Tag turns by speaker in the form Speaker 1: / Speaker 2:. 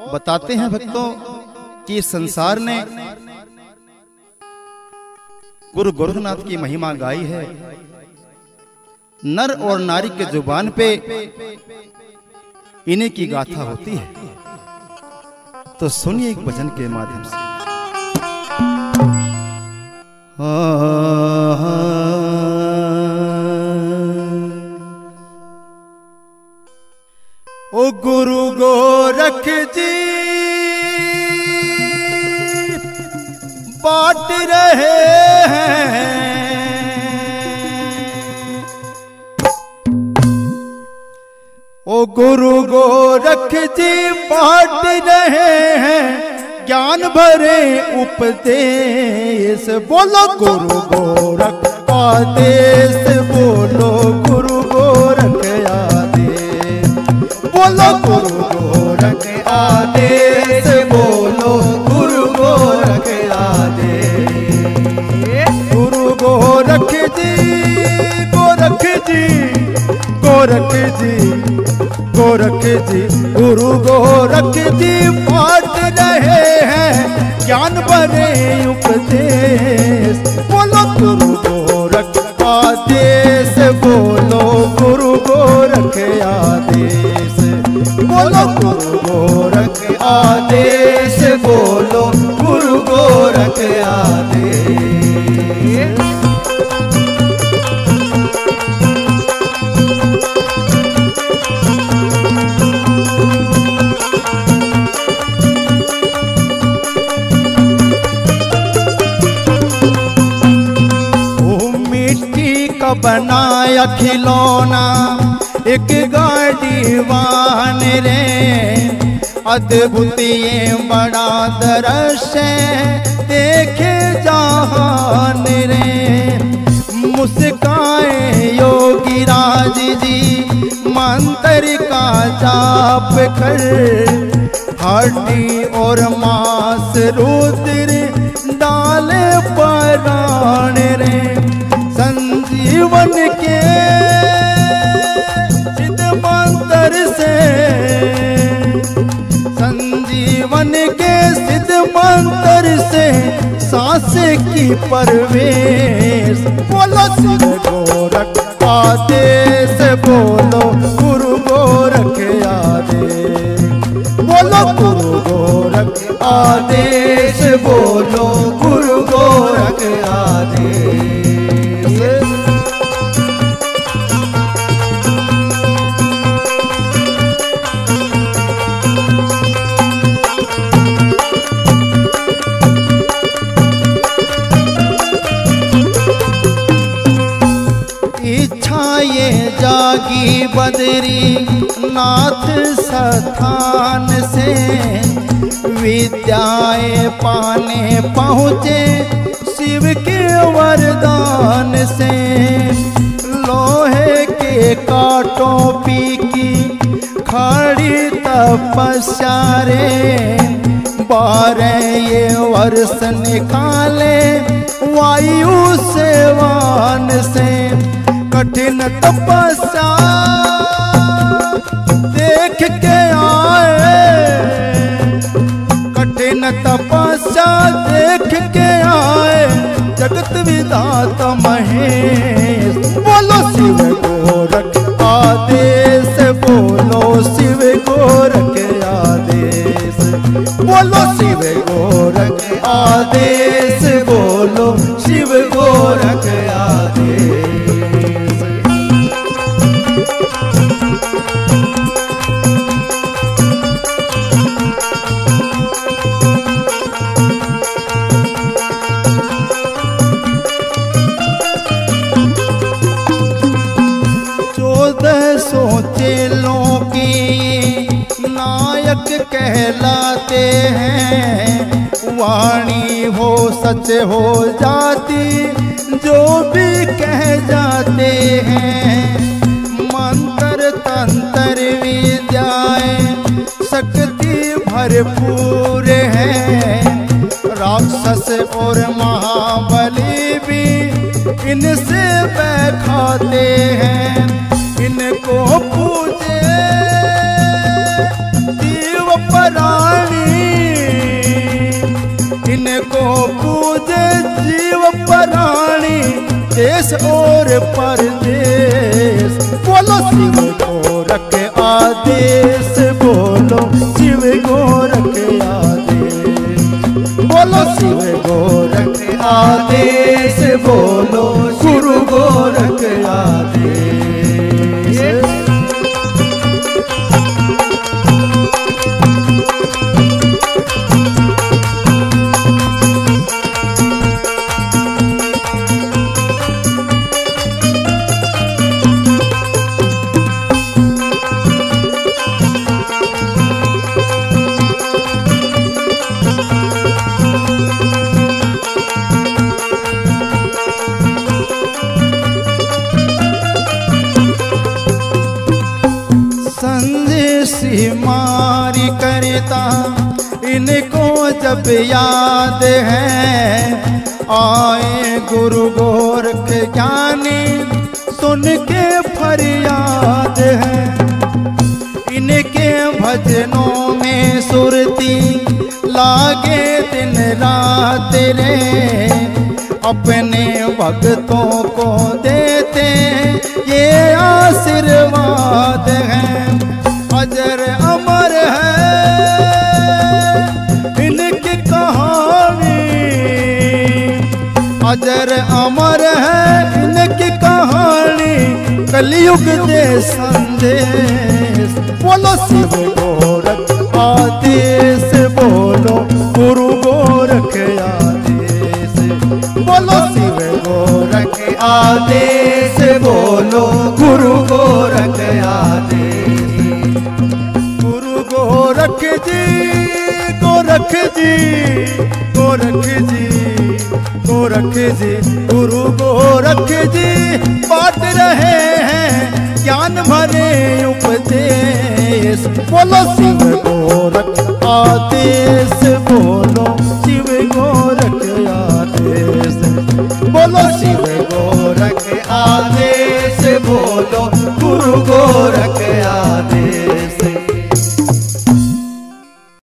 Speaker 1: बताते हैं भक्तों कि संसार ने गुरु गोरखनाथ की महिमा गाई है। नर और नारी के जुबान पे इन्हीं की गाथा होती है। तो सुनिए एक भजन के माध्यम से। ओ गुरु गोरख जी बांट रहे हैं, ओ गुरु गोरख जी बांट रहे हैं ज्ञान भरे उपदेश। बोलो गुरु गोरख आदेश, बोलो गुरु गोरख आदेश, बोलो गुरु गोरख आदेश, बोलो गुरु गोरख आदेश। गुरु गोरख जी गोरख जी गोरख जी गोरख जी, गुरु गोरख जी बांट रहे हैं ज्ञान भरे उपदेश। बोलो गुरु गोरख आदेश, बोलो गुरु गोरख आदेश, बोलो गुरु गोरख आदेश, बोलो गुरु गोरख आदेश। बनाया खिलौना एक गाड़ी वाहन रे, अद्भुत ये बड़ा दृश्य देखे जहान रे। मुस्काए योगी राज जी मंत्र का जाप कर, हड्डी और मांस रुद्र डाले प्राण रे। संजीवन के सिद्ध मंत्र से, संजीवन के सिद्ध मंत्र से सांस की परवेश। बोलो शिव गोरख आदेश, बोलो गुरु गोरख आदेश, बोलो गुरु गोरख आदेश, बोलो गुरु गोरख आदेश। इच्छाएं जागी बदरी नाथ स्थान से, विद्याएं पाने पहुँचे शिव के वरदान से। लोहे के कांटों पी की खड़ी तपस्या रे, 12 ये वर्ष निकाले वायु सेवान से। कठिन तपस्या देख के आए, कठिन तपस्या देख के आए जगत विधाता महेश। बोलो शिव गोरख आदेश, बोलो शिव गोरख आदेश, बोलो शिव गोरख आदेश, बोलो शिव गोरख आदेश। चेलों के नायक कहलाते हैं, वाणी हो सच हो जाती जो भी कह जाते हैं। मंत्र तंत्र विद्याएं शक्ति भरपूर है, राक्षस और महाबली भी इनसे बैठाते हैं। इनको पूजे जीव पर प्राणी, इनको पूजे जीव प्राणी देश और परदेश। बोलो शिव गोरख आदेश, बोलो शिव गोरख आदेश, बोलो शिव गोरख आदेश, बोलो गुरु गोरख आदेश। संदेशी मारी करता इनको जब याद है, आए गुरु गोरख ज्ञानी सुन के फरियाद है। इनके भजनों में सुरती लागे दिन रात रे, अपने भक्तों को देते ये आशीर्वाद है। अजर अमर है इनकी कहानी, अजर अमर है इनकी कहानी, कलयुग दे संदेश। बोलो शिव गोरख आदेश, बोलो गुरु गोरख आदेश, बोलो शिव गोरख आदेश, बोलो गुरु गोरख आदेश। गुरु गोरख जी, गोरख जी, गोरख जी, गोरख जी, गुरु गोरख जी बांट रहे हैं ज्ञान भरे उपदेश। बोलो शिव गोरख आदेश।